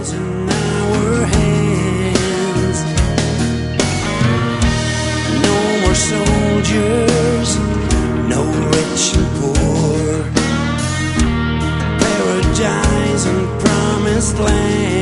dies in our hands. No more soldiers, no rich and poor. Paradise and promised land.